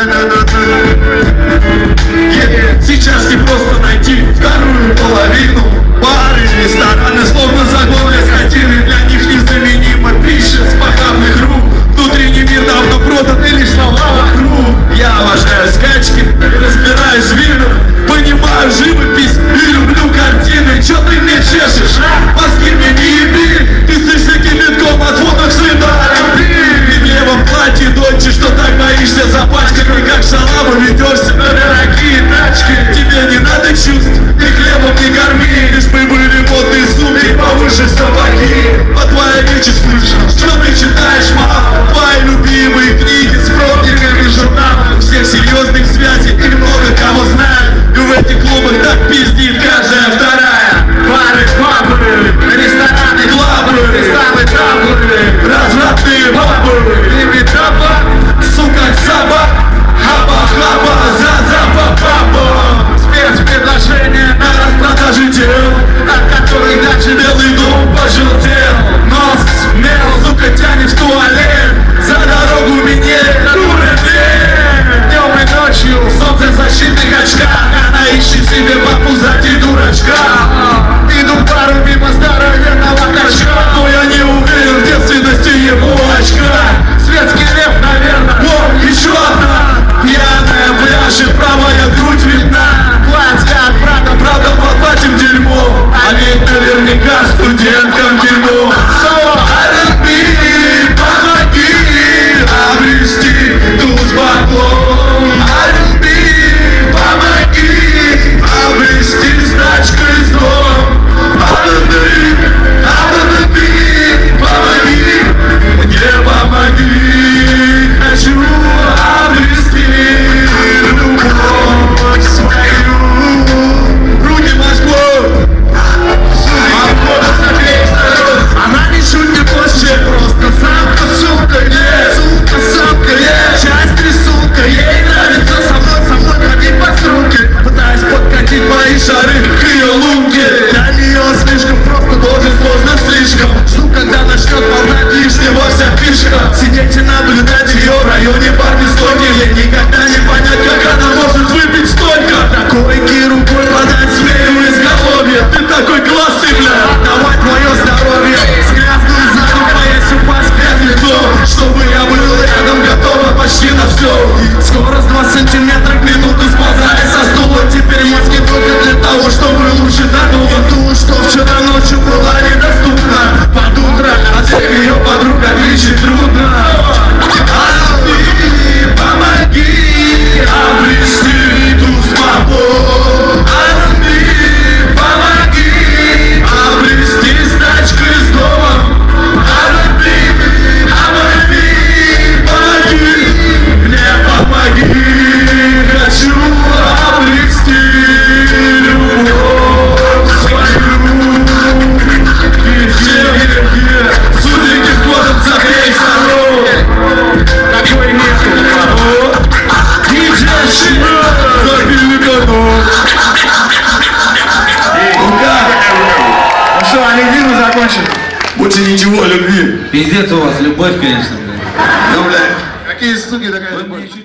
Сейчас не просто найти вторую половину. Бары, рестораны, словно загоны скотины. Для них незаменима пища с похабных рук. Внутренний мир давно продан, и лишь слова вокруг. Я обожаю скачки, разбираюсь в винах, понимаю живопись и люблю картины. Чё ты мне чешешь? Мозги мне не еби. Ты слышишь кипятком от фоток сына любви. Ты в левом платье, дочь, что так боишься запачкать. Ты как шалава ведешься на дорогие тачки. Тебе не надо чувств, ни хлебом не корми. Лишь бы были модные сумки, повыше сапоги. По твоей речи слышно, что ты читаешь, мам. Твои любимые книги с пробниками журналов. Всех серьезных связей и много кого знают. И в этих клубах так пиздит каждая вторая. Бары, пабы, рестораны, клабы, реставы, таблы, развратные бабы. Лимитаба, сука, саба, хаба-хаба, за-за-ба-ба-ба. Спецпредложение на распродаже дел, от которых дальше белый дом пожелтел. Нос, мел, сука, тянет в туалет. За дорогу минет, дура, днем и ночью в солнцезащитных очках. Она ищет себе папу сзади дурачка. Иду в пару мимо здоровенного качка, но я не уверен в девственности его очка. Светский лев, наверное, о, еще одна. Пьяная пляшет, правая грудь видна. Платье от брата, правда поплатим дерьмо. А ведь наверняка студенткам кино. Обрести туз баблом. А люби, помоги обрести сдачку из дом. А люби, помоги, мне помоги. Хочу обрести любовь свою. Руки Москву, обхода с обеих сторон. Она не шутит площадь, просто самка, сука, нет. Часть рисунка, ей нравится со мной ходить по струнке. Пытаюсь подкатить мои шары к ее лунке. Для нее слишком просто, тоже сложно слишком. Жду, когда начнет полнать лишнего вся фишка. Сидеть и наблюдать ее в районе парни стойки. Ей никогда не понять, как она может выпить столько. Такой рукой подать змею из головья. Ты такой классный, бля, отдавать мое здоровье. С грязным задом боясь упасть в лицо. Чтобы я был рядом, готова почти на все. Скорость 2 сантиметра в минуту, сползая со стула. Теперь мозги только для того, чтобы лучше додумать ту, что вчера ночью была недоступна. Под утро от всех ее подруг отличить трудно. А ты помоги обрести ту свободу. А ты помоги обрести сдачку из дома. Помоги, хочу обрести любовь свою. Судики ходят за рейсом. Такой нету. Диджей Шина забили кону. Ну что, Олегдин, закончим? Больше ничего, любви. Пиздец у вас, любовь, конечно, блядь. Ну, блядь, какие суки, такая любовь.